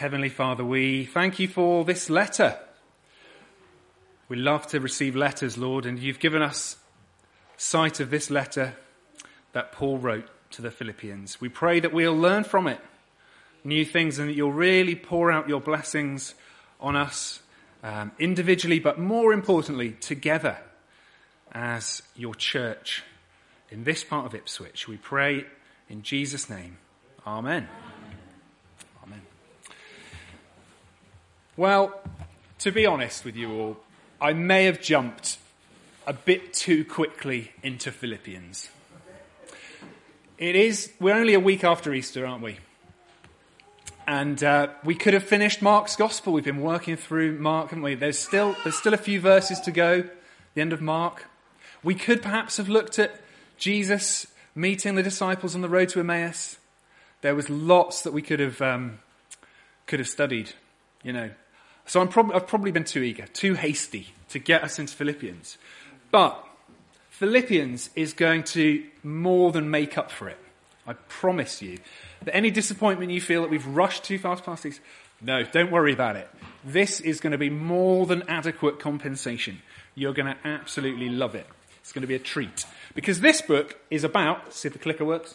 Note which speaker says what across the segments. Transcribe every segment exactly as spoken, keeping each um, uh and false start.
Speaker 1: Heavenly Father, we thank you for this letter. We love to receive letters, Lord, and you've given us sight of this letter that Paul wrote to the Philippians. We pray that we'll learn from it new things and that you'll really pour out your blessings on us um, individually, but more importantly, together as your church in this part of Ipswich. We pray in Jesus' name. Amen. Amen. Well, to be honest with you all, I may have jumped a bit too quickly into Philippians. It is, we're only a week after Easter, aren't we? And uh, we could have finished Mark's Gospel. We've been working through Mark, haven't we? There's still, there's still a few verses to go, the end of Mark. We could perhaps have looked at Jesus meeting the disciples on the road to Emmaus. There was lots that we could have um, could have studied, you know. So I'm prob- I've probably been too eager, too hasty to get us into Philippians. But Philippians is going to more than make up for it. I promise you that any disappointment you feel that we've rushed too fast past these, no, don't worry about it. This is going to be more than adequate compensation. You're going to absolutely love it. It's going to be a treat. Because this book is about, see if the clicker works,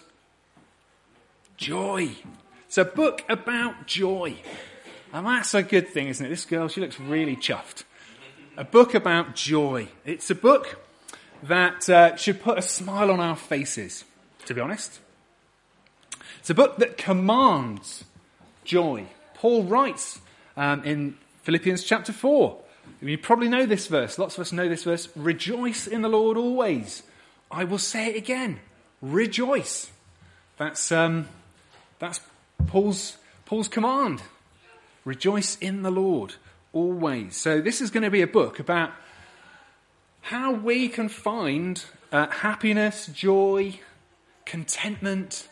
Speaker 1: joy. It's a book about joy. And that's a good thing, isn't it? This girl, she looks really chuffed. A book about joy. It's a book that uh, should put a smile on our faces, to be honest. It's a book that commands joy. Paul writes um, in Philippians chapter four. You probably know this verse. Lots of us know this verse. Rejoice in the Lord always. I will say it again. Rejoice. That's um, that's Paul's Paul's command. Rejoice in the Lord always. So this is going to be a book about how we can find uh, happiness, joy, contentment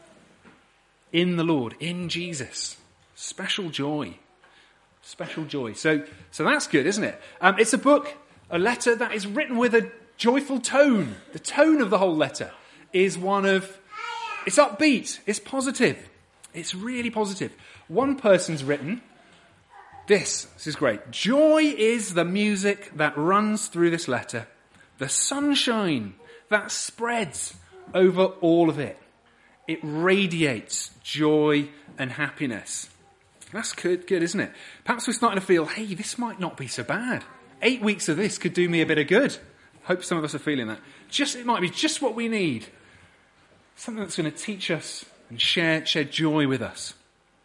Speaker 1: in the Lord, in Jesus. Special joy. Special joy. So, so that's good, isn't it? Um, it's a book, a letter that is written with a joyful tone. The tone of the whole letter is one of, it's upbeat, it's positive. It's really positive. One person's written this. This is great. Joy is the music that runs through this letter, the sunshine that spreads over all of it. It radiates joy and happiness. That's good, good, isn't it? Perhaps we're starting to feel, hey, this might not be so bad. Eight weeks of this could do me a bit of good. Hope some of us are feeling that. Just it might be just what we need. Something that's going to teach us and share, share joy with us.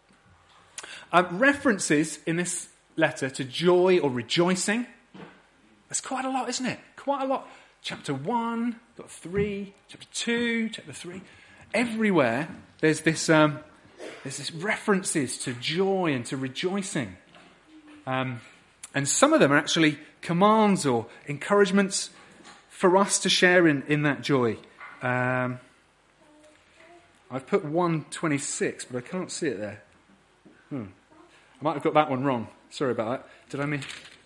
Speaker 1: Um, references in this letter to joy or rejoicing. There's quite a lot, isn't it? Quite a lot. Chapter one, got three, chapter two, chapter three. Everywhere there's this um, there's this references to joy and to rejoicing. Um, and some of them are actually commands or encouragements for us to share in, in that joy. Um, I've put one twenty-six, but I can't see it there. Hmm. I might have got that one wrong. Sorry about that. Did I mean?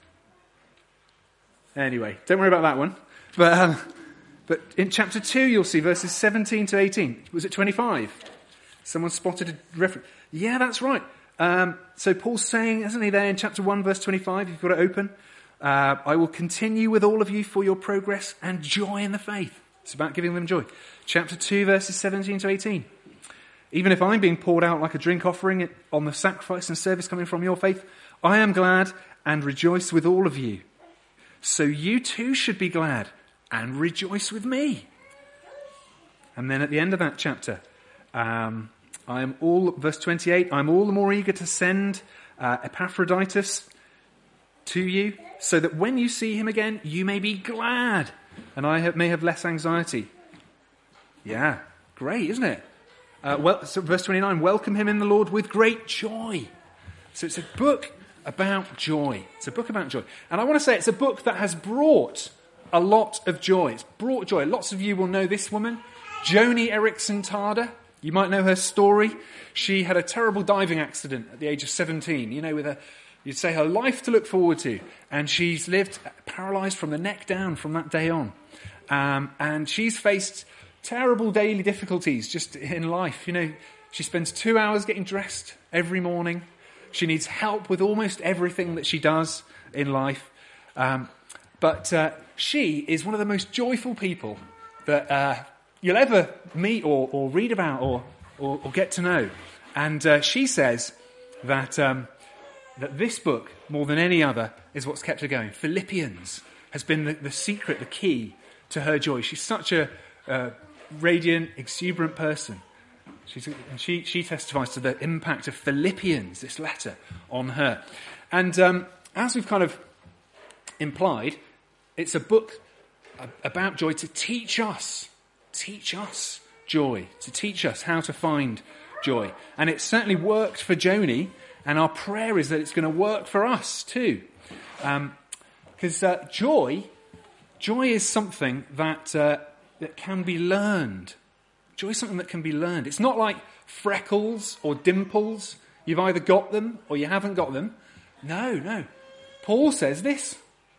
Speaker 1: Anyway, don't worry about that one. But um, but in chapter two, you'll see verses seventeen to eighteen. Was it twenty-five? Someone spotted a reference. Yeah, that's right. Um, so Paul's saying, isn't he there in chapter one, verse twenty-five? You've got it open. Uh, I will continue with all of you for your progress and joy in the faith. It's about giving them joy. Chapter two, verses seventeen to eighteen. Even if I'm being poured out like a drink offering on the sacrifice and service coming from your faith, I am glad and rejoice with all of you. So you too should be glad and rejoice with me. And then at the end of that chapter, um, I am all, verse twenty-eight, I'm all the more eager to send uh, Epaphroditus to you, so that when you see him again, you may be glad, and I have, may have less anxiety. Yeah, great, isn't it? Uh, well, so verse twenty-nine, welcome him in the Lord with great joy. So it's a book about joy. It's a book about joy. And I want to say it's a book that has brought a lot of joy. It's brought joy. Lots of you will know this woman, Joni Eareckson Tada. You might know her story. She had a terrible diving accident at the age of seventeen, you know, with a, you'd say her life to look forward to. And she's lived paralysed from the neck down from that day on. Um, and she's faced terrible daily difficulties just in life. You know, she spends two hours getting dressed every morning She needs help with almost everything that she does in life. Um, but uh, she is one of the most joyful people that uh, you'll ever meet or, or read about or, or, or get to know. And uh, she says that um, that this book, more than any other, is what's kept her going. Philippians has been the, the secret, the key to her joy. She's such a uh, radiant, exuberant person. She's, and she, she testifies to the impact of Philippians, this letter, on her. And um, as we've kind of implied, it's a book about joy to teach us, teach us joy, to teach us how to find joy. And it certainly worked for Joni, and our prayer is that it's going to work for us too. Because um, uh, joy, joy is something that uh, that can be learned. Joy is something that can be learned. It's not like freckles or dimples. You've either got them or you haven't got them. No, no. Paul says this: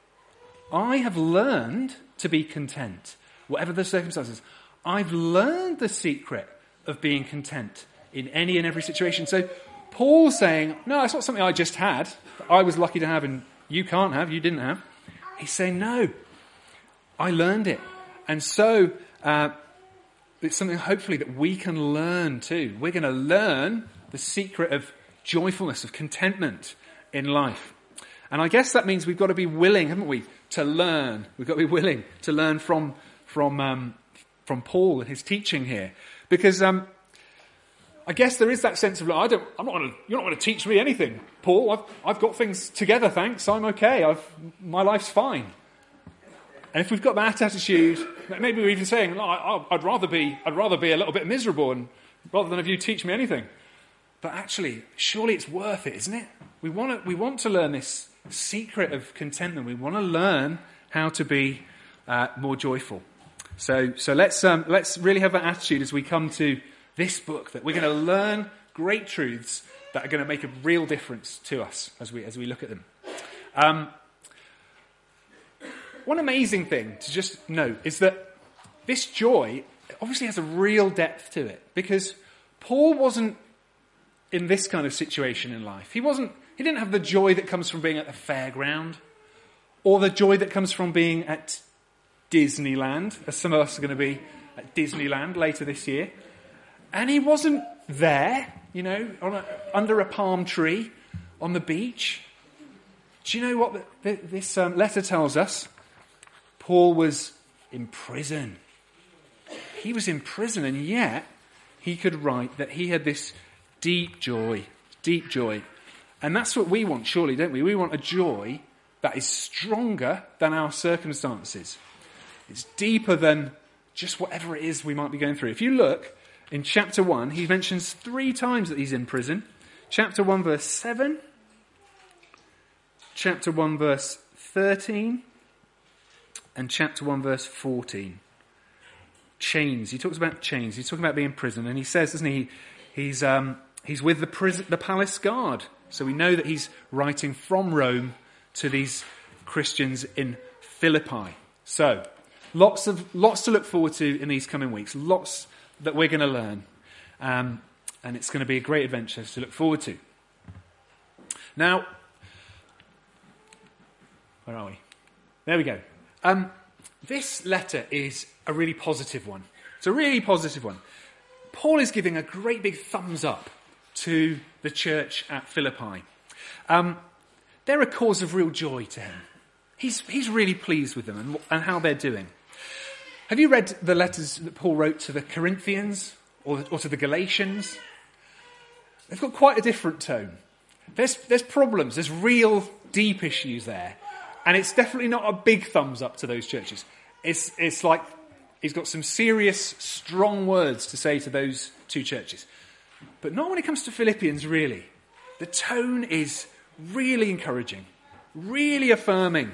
Speaker 1: I have learned to be content, whatever the circumstances. I've learned the secret of being content in any and every situation. So Paul's saying, no, it's not something I just had, I was lucky to have and you can't have, you didn't have. He's saying, no, I learned it. And so uh, it's something hopefully that we can learn too. We're going to learn the secret of joyfulness, of contentment in life. And I guess that means we've got to be willing, haven't we, to learn. We've got to be willing to learn from from um, from Paul and his teaching here. Because um, I guess there is that sense of, I don't, I'm not going to, you're not going to teach me anything, Paul. I've, I've got things together, thanks. I'm okay. I've, my life's fine. And if we've got that attitude, maybe we're even saying, no, I, I'd rather be, I'd rather be a little bit miserable, and rather than have you teach me anything. But actually, surely it's worth it, isn't it? We want to, we want to learn this secret of contentment. We want to learn how to be uh, more joyful. So, so let's um, let's really have that attitude as we come to this book, that we're going to learn great truths that are going to make a real difference to us as we as we look at them. Um, one amazing thing to just note is that this joy obviously has a real depth to it, because Paul wasn't in this kind of situation in life. He wasn't. He didn't have the joy that comes from being at the fairground, or the joy that comes from being at Disneyland, as some of us are going to be at Disneyland later this year. And he wasn't there, you know, on a, under a palm tree on the beach. Do you know what the, the, this um, letter tells us? Paul was in prison. He was in prison, and yet he could write that he had this deep joy, deep joy. And that's what we want, surely, don't we? We want a joy that is stronger than our circumstances. It's deeper than just whatever it is we might be going through. If you look in chapter one, he mentions three times that he's in prison. Chapter one, verse seven. Chapter one, verse thirteen. And chapter one, verse fourteen. Chains. He talks about chains. He's talking about being in prison. And he says, doesn't he, he's, um, he's with the prison, the palace guard. So we know that he's writing from Rome to these Christians in Philippi. So, lots of lots to look forward to in these coming weeks. Lots that we're going to learn. Um, and it's going to be a great adventure to look forward to. Now, where are we? There we go. Um, this letter is a really positive one. It's a really positive one. Paul is giving a great big thumbs up to the church at Philippi. Um, they're a cause of real joy to him. He's he's really pleased with them and, and how they're doing. Have you read the letters that Paul wrote to the Corinthians or, or to the Galatians? They've got quite a different tone. There's there's problems, there's real deep issues there. And it's definitely not a big thumbs up to those churches. It's it's like he's got some serious, strong words to say to those two churches. But not when it comes to Philippians, really. The tone is really encouraging, really affirming.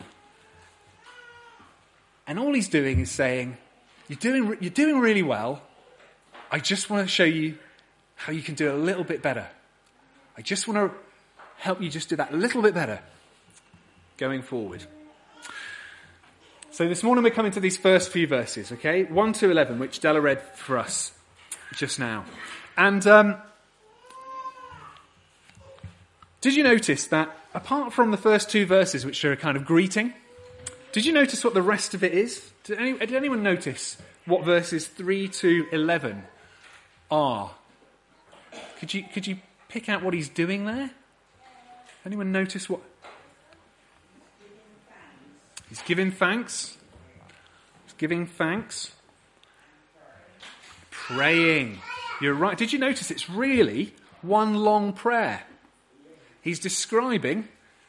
Speaker 1: And all he's doing is saying, you're doing, you're doing really well. I just want to show you how you can do a little bit better. I just want to help you just do that a little bit better going forward. So this morning we're coming to these first few verses, okay? one to eleven, which Della read for us just now. And um, Did you notice that apart from the first two verses, which are a kind of greeting, did you notice what the rest of it is? Did, any, did anyone notice what verses three to eleven are? Could you, could you pick out what he's doing there? Anyone notice what? He's giving thanks. He's giving thanks. Praying. You're right. Did you notice it's really one long prayer? He's describing...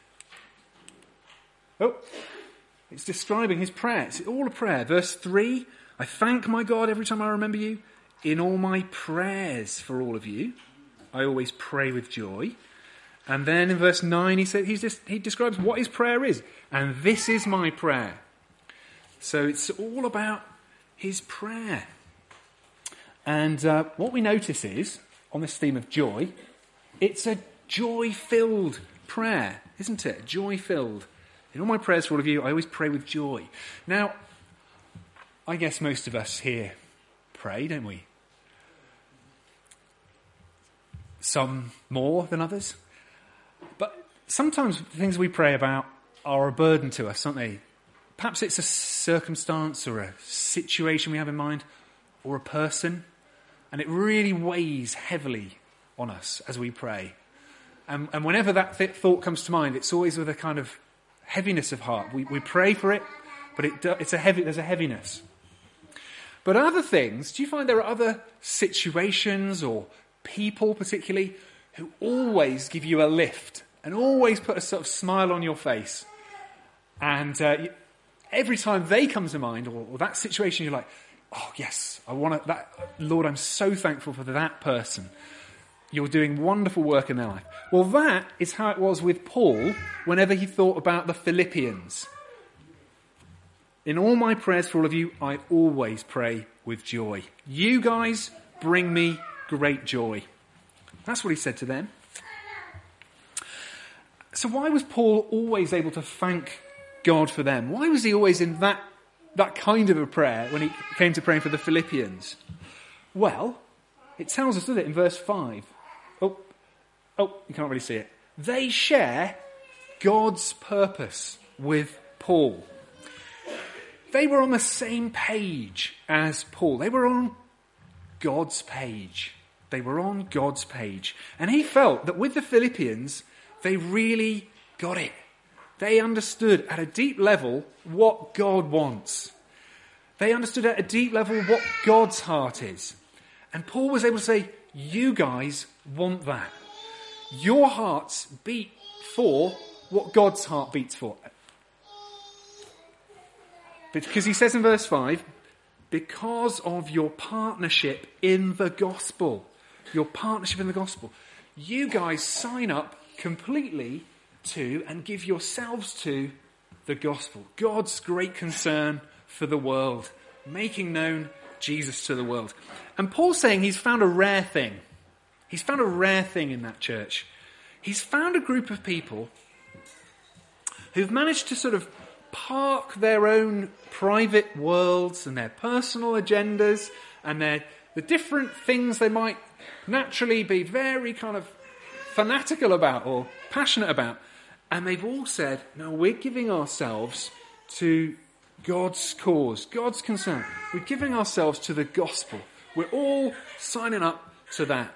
Speaker 1: Oh, it's describing his prayer. It's all a prayer. Verse three, I thank my God every time I remember you. In all my prayers for all of you, I always pray with joy. And then in verse nine, he said, he's just, he describes what his prayer is. And this is my prayer. So it's all about his prayer. And uh, what we notice is, on this theme of joy, it's a joy-filled prayer, isn't it? Joy-filled. In all my prayers for all of you, I always pray with joy. Now, I guess most of us here pray, don't we? Some more than others. But sometimes the things we pray about are a burden to us, aren't they? Perhaps it's a circumstance or a situation we have in mind, or a person, and it really weighs heavily on us as we pray. And, and whenever that th- thought comes to mind, it's always with a kind of heaviness of heart. We, we pray for it, but it, it's a heavy, there's a heaviness. But other things, do you find there are other situations or people particularly who always give you a lift and always put a sort of smile on your face? And uh, every time they come to mind, or, or that situation, you're like, oh yes, I want to, that, Lord, I'm so thankful for that person. You're doing wonderful work in their life. Well, that is how it was with Paul whenever he thought about the Philippians. In all my prayers for all of you, I always pray with joy. You guys bring me great joy. That's what he said to them. So why was Paul always able to thank God for them? Why was he always in that, that kind of a prayer when he came to praying for the Philippians? Well, it tells us, doesn't it, in verse five. Oh, oh, you can't really see it. They share God's purpose with Paul. They were on the same page as Paul. They were on God's page. They were on God's page. And he felt that with the Philippians, they really got it. They understood at a deep level what God wants. They understood at a deep level what God's heart is. And Paul was able to say, you guys want that. Your hearts beat for what God's heart beats for. Because he says in verse five, because of your partnership in the gospel. Your partnership in the gospel. You guys sign up completely to and give yourselves to the gospel. God's great concern for the world. Making known Jesus to the world. And Paul's saying he's found a rare thing. He's found a rare thing in that church. He's found a group of people who've managed to sort of park their own private worlds and their personal agendas and their the different things they might naturally be very kind of fanatical about or passionate about. And they've all said, no, we're giving ourselves to God's cause, God's concern. We're giving ourselves to the gospel. We're all signing up to that.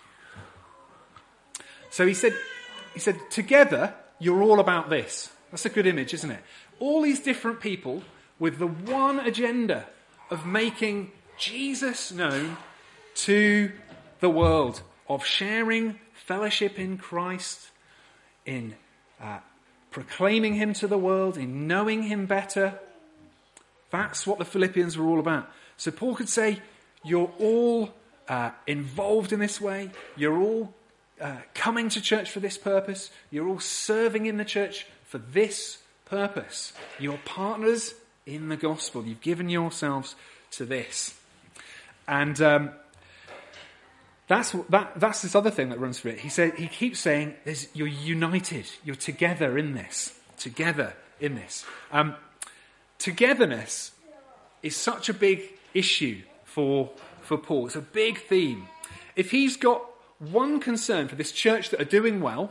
Speaker 1: So he said, he said, together, you're all about this. That's a good image, isn't it? All these different people with the one agenda of making Jesus known to the world, of sharing fellowship in Christ, in uh, proclaiming him to the world, in knowing him better. That's what the Philippians were all about. So Paul could say, you're all uh, involved in this way. You're all uh, coming to church for this purpose. You're all serving in the church for this purpose. You're partners in the gospel. You've given yourselves to this. And um, that's that. That's this other thing that runs through it. He said, he keeps saying, There's, you're united. You're together in this. Together in this. Um, togetherness is such a big issue for, for Paul. It's a big theme. If he's got one concern for this church that are doing well,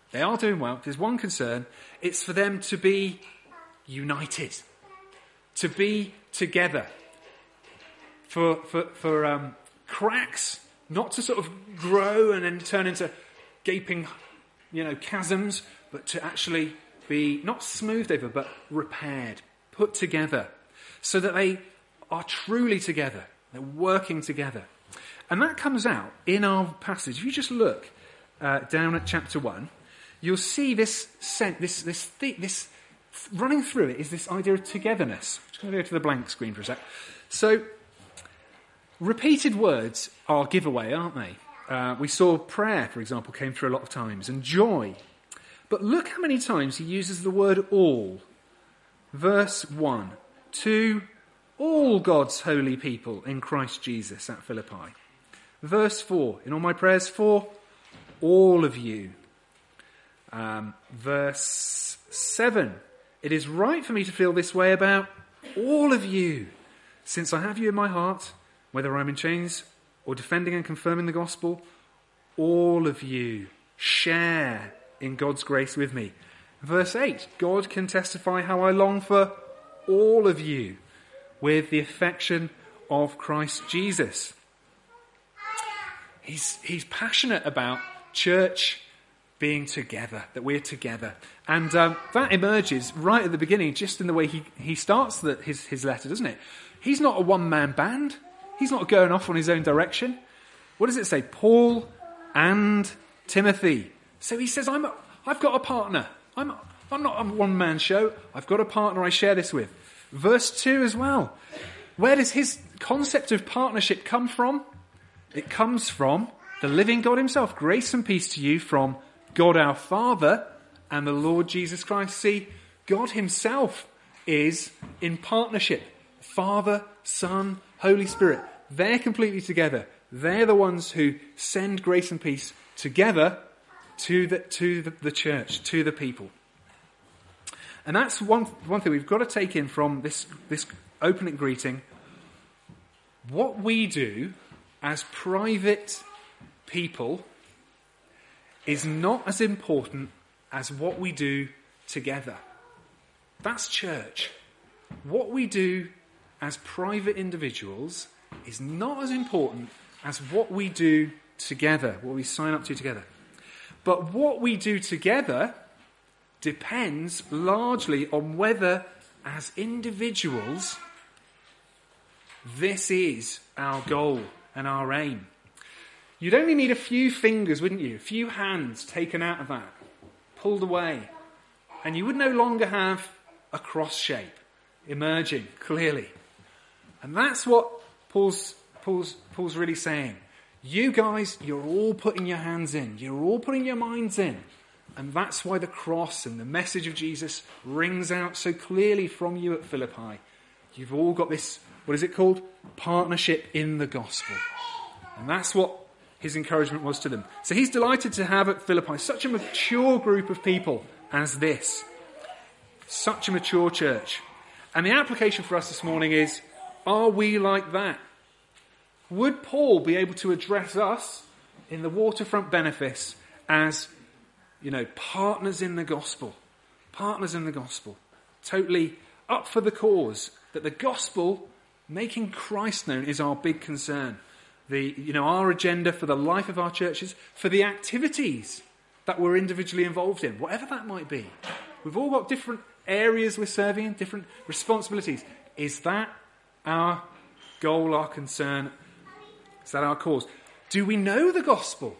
Speaker 1: They are doing well. There's one concern. It's for them to be united, to be together. For for for um, cracks not to sort of grow and then turn into gaping, you know, chasms, but to actually be not smoothed over, but repaired, put together, so that they are truly together. They're working together. And that comes out in our passage. If you just look uh, down at chapter one, you'll see this, sent, this, this, this, this, running through it is this idea of togetherness. I'm just going to go to the blank screen for a sec. So, repeated words are giveaway, aren't they? Uh, we saw prayer, for example, came through a lot of times, and joy. But look how many times he uses the word all. Verse one, to all God's holy people in Christ Jesus at Philippi. Verse four, in all my prayers for all of you. Um, verse seven, it is right for me to feel this way about all of you, since I have you in my heart, whether I'm in chains or defending and confirming the gospel, all of you share in God's grace with me. Verse eight, God can testify how I long for all of you with the affection of Christ Jesus. He's, he's passionate about church being together, that we're together. And um, that emerges right at the beginning, just in the way he, he starts the, his, his letter, doesn't it? He's not a one-man band. He's not going off on his own direction. What does it say? Paul and Timothy. So he says, I'm a, I've got a partner. I'm, I'm not a one-man show. I've got a partner I share this with. Verse two as well. Where does his concept of partnership come from? It comes from the living God himself. Grace and peace to you from God our Father and the Lord Jesus Christ. See, God himself is in partnership. Father, Son, Holy Spirit. They're completely together. They're the ones who send grace and peace together to the, to the, the church, to the people. And that's one, one thing we've got to take in from this, this opening greeting. What we do as private people is not as important as what we do together. That's church. What we do as private individuals is not as important as what we do together, what we sign up to together. But what we do together depends largely on whether, as individuals, this is our goal and our aim. You'd only need a few fingers, wouldn't you? A few hands taken out of that, pulled away, and you would no longer have a cross shape emerging clearly. And that's what Paul's, Paul's, Paul's really saying. You guys, you're all putting your hands in. You're all putting your minds in. And that's why the cross and the message of Jesus rings out so clearly from you at Philippi. You've all got this, what is it called? Partnership in the gospel. And that's what his encouragement was to them. So he's delighted to have at Philippi such a mature group of people as this. Such a mature church. And the application for us this morning is, are we like that? Would Paul be able to address us in the waterfront benefice as, you know, partners in the gospel? Partners in the gospel. Totally up for the cause. That the gospel, making Christ known, is our big concern. The, you know, our agenda for the life of our churches, for the activities that we're individually involved in, whatever that might be. We've all got different areas we're serving in, different responsibilities. Is that our goal, our concern? Is that our cause? Do we know the gospel?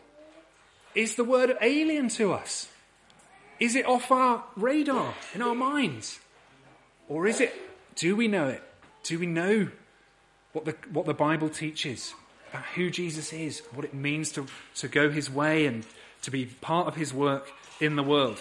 Speaker 1: Is the word alien to us? Is it off our radar, in our minds? Or is it, do we know it? Do we know what the, what the Bible teaches about who Jesus is, what it means to, to go his way and to be part of his work in the world?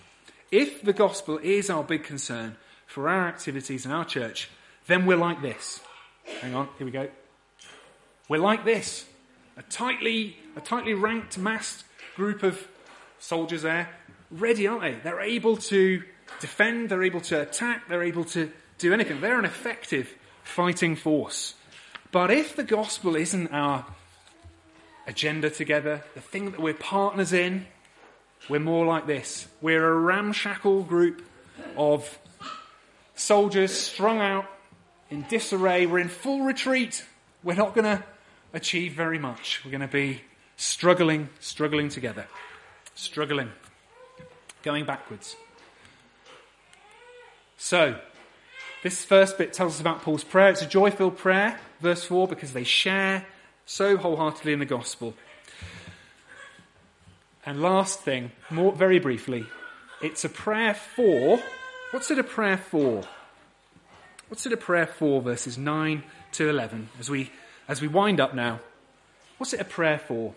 Speaker 1: If the gospel is our big concern for our activities in our church, then we're like this. Hang on, here we go. We're like this. A tightly, a tightly ranked, massed group of soldiers there, ready, aren't they? They're able to defend, they're able to attack, they're able to do anything. They're an effective fighting force. But if the gospel isn't our agenda together, the thing that we're partners in, we're more like this. We're a ramshackle group of soldiers strung out in disarray. We're in full retreat. We're not going to achieve very much. We're going to be struggling, struggling together. Struggling. Going backwards. So, this first bit tells us about Paul's prayer. It's a joy-filled prayer, verse four, because they share so wholeheartedly in the gospel. And last thing, more very briefly, it's a prayer for... What's it a prayer for? What's it a prayer for, verses nine to eleven, as we as we wind up now? What's it a prayer for?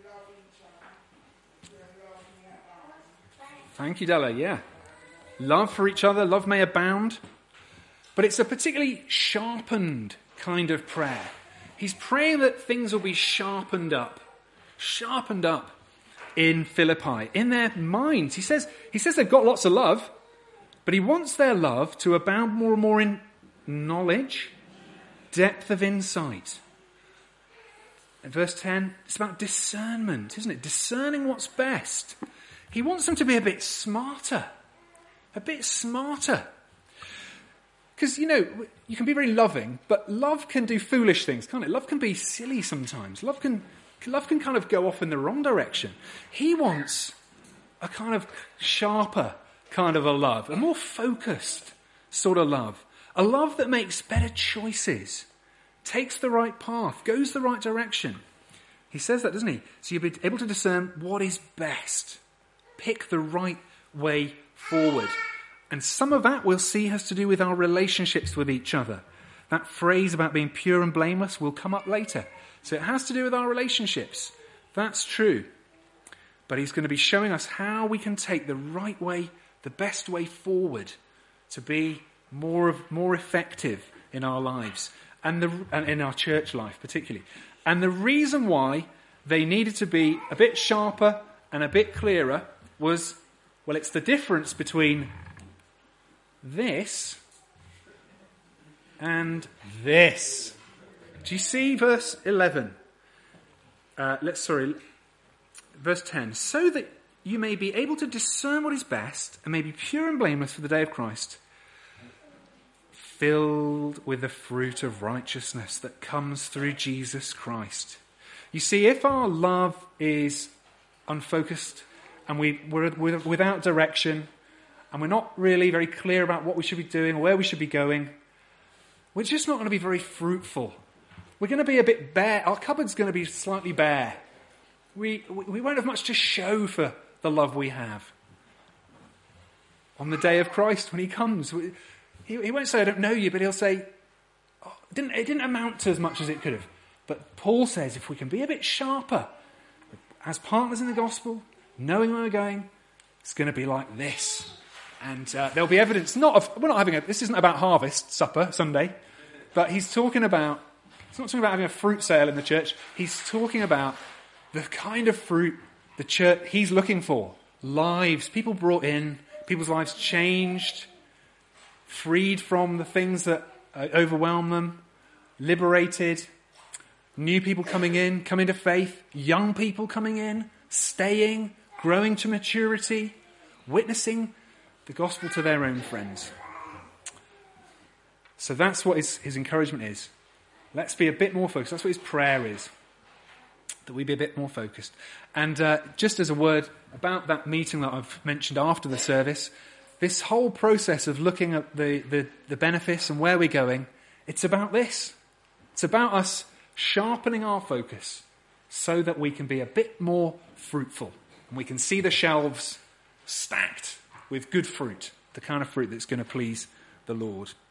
Speaker 1: Thank you, Della, yeah. Love for each other, love may abound. But it's a particularly sharpened kind of prayer. He's praying that things will be sharpened up. Sharpened up in Philippi, in their minds. He says, he says they've got lots of love, but he wants their love to abound more and more in knowledge, depth of insight. In verse ten, it's about discernment, isn't it? Discerning what's best. He wants them to be a bit smarter. A bit smarter. Because, you know, you can be very loving, but love can do foolish things, can't it? Love can be silly sometimes. Love can, love can kind of go off in the wrong direction. He wants a kind of sharper kind of a love, a more focused sort of love. A love that makes better choices, takes the right path, goes the right direction. He says that, doesn't he? So you'll be able to discern what is best. Pick the right way forward. And some of that we'll see has to do with our relationships with each other. That phrase about being pure and blameless will come up later. So it has to do with our relationships. That's true. But he's going to be showing us how we can take the right way, the best way forward to be more of, more effective in our lives and, the, and in our church life particularly. And the reason why they needed to be a bit sharper and a bit clearer was, well, it's the difference between this and this. Do you see verse eleven? Uh, let's sorry, verse ten. So that you may be able to discern what is best and may be pure and blameless for the day of Christ, filled with the fruit of righteousness that comes through Jesus Christ. You see, if our love is unfocused and we, we're without direction, and we're not really very clear about what we should be doing or where we should be going, we're just not going to be very fruitful. We're going to be a bit bare. Our cupboard's going to be slightly bare. We, we won't have much to show for the love we have. On the day of Christ, when he comes, he, he won't say, I don't know you, but he'll say, oh, it, didn't, it didn't amount to as much as it could have. But Paul says if we can be a bit sharper, as partners in the gospel, knowing where we're going, it's going to be like this. And uh, there'll be evidence, not of, we're not having a, this isn't about harvest supper Sunday, but he's talking about, he's not talking about having a fruit sale in the church, he's talking about the kind of fruit the church, he's looking for. Lives, people brought in, people's lives changed, freed from the things that uh, overwhelm them, liberated, new people coming in, coming to faith, young people coming in, staying, growing to maturity, witnessing the gospel to their own friends. So that's what his, his encouragement is. Let's be a bit more focused. That's what his prayer is. That we be a bit more focused. And uh, just as a word about that meeting that I've mentioned after the service, this whole process of looking at the, the, the benefits and where we're going, it's about this. It's about us sharpening our focus so that we can be a bit more fruitful. And we can see the shelves stacked with good fruit, the kind of fruit that's going to please the Lord.